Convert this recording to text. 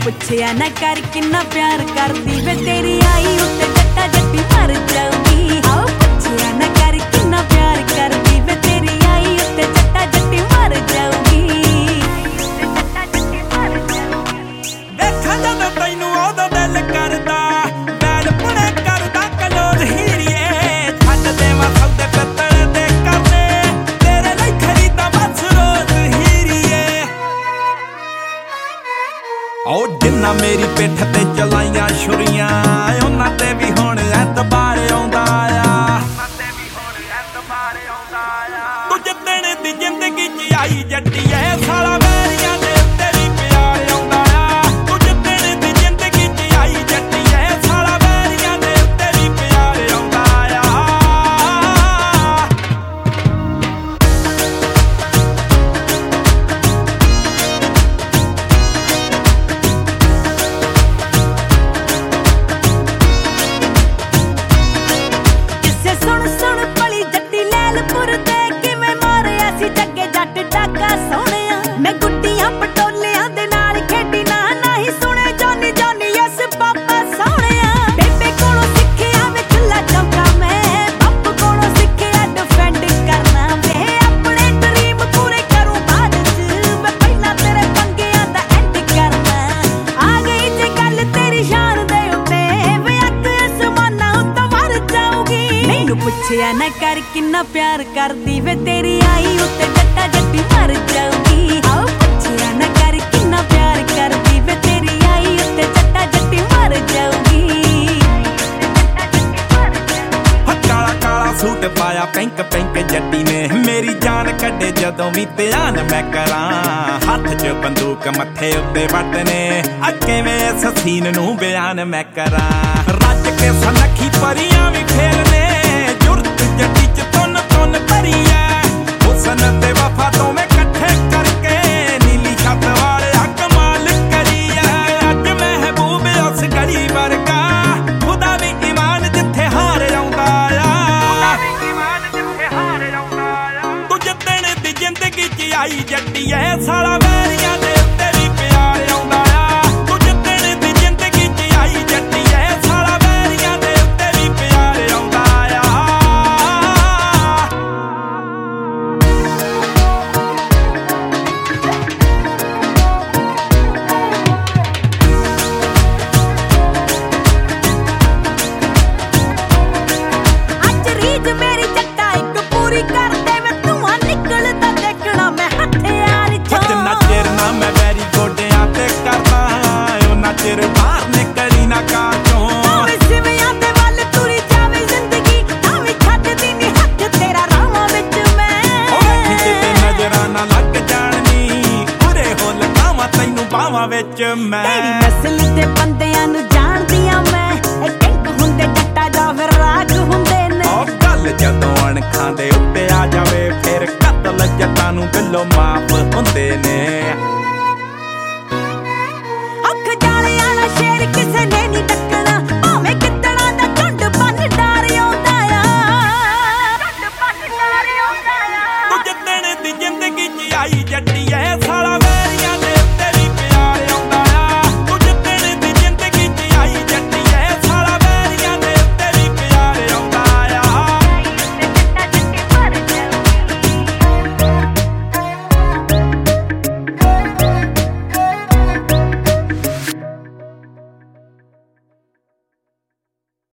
ਪੁੱਛਿਆ ਨਾ ਕਰ ਕਿੰਨਾ ਪਿਆਰ ਕਰਦੀ ਵੇ ਤੇਰੀ ਆਈ ਉੱਤੇ ਜੱਟਾ ਜੱਟੀ ਮਰ ਜਾਊਗੀ। ਆਓ ਪੁੱਛਿਆ ਨਾ ਕਰ ਕਿੰਨਾ ਪਿਆਰ ਕਰਦੀ ਵੇ ਤੇਰੀ ਆਈ ਉੱਤੇ ਜੱਟਾ ਜੱਟੀ ਮਰ ਜਾਊਗੀ। ਦੇਖਾਂ ਜਦੋਂ ਤੈਨੂੰ ਉਹਦਾ ਦਿਲ ਕਰਦਾ ਬੈਲ ਪੁਣੇ ਕਰਦਾ ਕਲੋਜ਼ ਹੀਰੀਏ। ਛੱਡ ਦੇਵਾਂ ਸੌਦੇ ਪਿੱਤਲ ਦੇ ਕਰਨੇ ਤੇਰੇ ਲਈ ਖਰੀਦਾ ਬਸ ਰੋਜ਼ ਹੀਰੀਏ। ਓ ਜਿੰਨਾ ਮੇਰੀ ਪਿੱਠ ਤੇ ਚਲਾਈਆਂ ਛੁਰੀਆਂ ਉਹਨਾਂ ਤੇ ਵੀ ਹੁਣ ਐਤਬਾਰ ਆਉਂਦਾ ਆ। ਤੂੰ ਜਿੱਦਣ ਦੀ ਜ਼ਿੰਦਗੀ 'ਚ ਆਈ ਜੱਟੀਏ ਸਾਲਾ ਵੈਰੀਆਂ ਦੇ ਉੱਤੇ ਵੀ ਪਿਆਰ ਆਉਂਦਾ ਆ। ਤੂੰ ਜਿੱਦਣ ਦੀ ਜ਼ਿੰਦਗੀ 'ਚ ਆਈ ਜੱਟੀਏ ਸਾਲਾ ਵੈਰੀਆਂ ਦੇ ਉੱਤੇ ਵੀ ਪਿਆਰ ਆਉਂਦਾ ਆ। ਕਿਸੇ ਸੁਣ ਸੁਣ ਭਲੀ ਜੱਟੀ ਲੈਲਪੁਰ ਦੇ ਕਿਵੇਂ ਮਾਰਿਆ ਸੀ ਜੱਗੇ ਜੱਟ ਡਾਕਾ ਸੋਹਣਿਆ। ਮੈਂ ਗੁੱਡੀਆਂ ਪਟੋਲਿਆਂ ਦੇ ਨਾਲ ਖੇਡੀ ਨਾ ਨਹੀਂ ਸੁਣੇ ਜਾਨੀ ਜਾਨੀ ਯਸ ਪਾਪਾ ਸੋਹਣਿਆ। ਬੇਬੇ ਕੋਲੋਂ ਸਿੱਖਿਆ ਵੇ ਚੁੱਲਾ ਚੌਂਕਾ ਮੈਂ ਬਾਪੂ ਕੋਲੋਂ ਸਿੱਖਿਆ ਡਿਫੈਂਡ ਕਰਨਾ ਵੇ। ਆਪਣੇ ਡਰੀਮ ਪੂਰੇ ਕਰੂੰ ਬਾਅਦ 'ਚ ਮੈਂ ਪਹਿਲਾਂ ਤੇਰੇ ਪੰਗਿਆਂ ਦਾ ਐਂਡ ਕਰਨਾ। ਆ ਗਈ ਜੇ ਗੱਲ ਤੇਰੀ ਸ਼ਾਨ ਦੇ ਉੱਤੇ ਵੇ ਅੱਗ ਅਸਮਾਨਾਂ ਉੱਤੋਂ ਵਰ ਜਾਊਗੀ। ਮੈਨੂੰ ਪੁੱਛਿਆ ਨਾ ਕਰ ਕਿੰਨਾ ਪਿਆਰ ਕਰਦੀ ਵੇ ਤੇਰੀ ਆਈ ਉੱਤੇ ਜੱਟਾ ਜੱਟੀ ਮਰ ਜਾਊਗੀ। ਆਓ ਪੁੱਛਿਆ ਨਾ ਕਰ ਕਿੰਨਾ ਪਿਆਰ ਕਰਦੀ ਵੇ ਤੇਰੀ ਆਈ ਉੱਤੇ ਜੱਟਾ ਜੱਟੀ ਮਰ ਜਾਊਗੀ। ਕਾਲਾ ਕਾਲਾ ਸੂਟ ਪਾਇਆ ਪਿੰਕ ਪਿੰਕ ਜੱਟੀ ਨੇ ਮੇਰੀ ਜਾਨ ਕੱਢੇ ਜਦੋਂ ਵੀ ਧਿਆਨ ਮੈਂ ਕਰਾਂ। ਹੱਥ 'ਚ ਬੰਦੂਕ ਮੱਥੇ ਉੱਤੇ ਵੱਟ ਨੇ ਕਿਵੇਂ ਇਸ ਸੀਨ ਨੂੰ ਬਿਆਨ ਮੈਂ ਕਰਾਂ। ਰੱਜ ਕੇ ਸਨੱਖੀ ਪਰੀਆਂ ਵੀ ਖੇਲਨੇ ਜੁਰਤ ਜੱਟੀ 'ਚ ਤੁੰਨ ਤੁੰਨ ਭਰੀ ਐ। ਹੁਸਨ ਤੇ ਵਫਾ ਦੋਵੇਂ ਇਕੱਠੇ ਕਰਕੇ ਨੀਲੀ ਛੱਤ ਵਾਲਿਆ ਕਮਾਲ ਕਰੀ ਐ। ਅੱਜ ਮਹਿਬੂਬ ਉਸ ਗਲੀ ਵਰਗਾ ਖੁਦਾ ਵੀ ਈਮਾਨ ਜਿੱਥੇ ਹਾਰ ਆਉਂਦਾ ਆ। ਤੂੰ ਜਿੱਦਣ ਦੀ ਜ਼ਿੰਦਗੀ 'ਚ ਆਈ ਜੱਟੀਏ ਸਾਲਾ ਵੈਰੀਆਂ ਦੇ ਉੱਤੇ ਵੀ ਪਿਆਰ ਆਉਂਦਾ ਆ। ਤੂੰ ਜਿੱਦਣ ਦੀ ਜ਼ਿੰਦਗੀ 'ਚ ਆਈ ਜੱਟੀਏ ਸਾਲਾ ਵੈਰੀਆਂ ਦੇ ਉੱਤੇ ਵੀ ਪਿਆਰ ਆਉਂਦਾ ਆ। ਅੱਜ ਰੀਝ ਮੇਰੀ ਜੱਟਾ ਇੱਕ ਪੂਰੀ ਕਰ ਦੇ ਵੇ ਧੂੰਆਂ ਨਿਕਲਦਾ ਦੇਖਣਾ ਮੈਂ ਹਥਿਆਰ ਚੋਂ। ਜਿੰਨਾ ਚਿਰ ਨਾ ਮੈਂ ਵੈਰੀ ਗੋਡਿਆਂ ਤੇ ਕਰਦਾ ਉਹਨਾਂ ਚਿਰ ਬਾਹਰ ਨਿਕਲੀ ਨਾ ਕਾਰ ਚੋਂ। ਭਾਵੇਂ ਸਿਵਿਆਂ ਦੇ ਵੱਲ ਤੁਰੀ ਜਾਵੇ ਜ਼ਿੰਦਗੀ ਤਾਂ ਵੀ ਛੱਡਦੀ ਨੀ ਹੱਥ ਤੇਰਾ ਰਾਹਾਂ ਵਿੱਚ ਮੈਂ। ਉਹ ਕਿਤੇ ਨਜ਼ਰਾਂ ਨਾ ਲੱਗ ਜਾਣੀ ਉਰੇ ਹੋ ਲਗਾਵਾਂ ਤੈਨੂੰ ਬਾਹਾਂ ਵਿੱਚ ਮੈਂ। ਤੇਰੀ ਨਸਲ ਦੇ ਬੰਦਿਆਂ ਨੂੰ ਜਾਣਦੀਆਂ ਮੈਂ ਇਹ ਕਿੰਗ ਹੁੰਦੇ ਜੱਟਾ ਜਾਂ ਫਿਰ ਰਾਗ ਹੁੰਦੇ ਨੇ। ਉਹ ਗੱਲ ਜਦੋਂ ਅਣਖਾਂ ਦੇ ਉੱਤੇ ਆ ਜਾਵੇ ਫਿਰ ਕਤਲ ਜੱਟਾਂ ਨੂੰ ਬਿੱਲੋ ਮਾਫ ਹੁੰਦੇ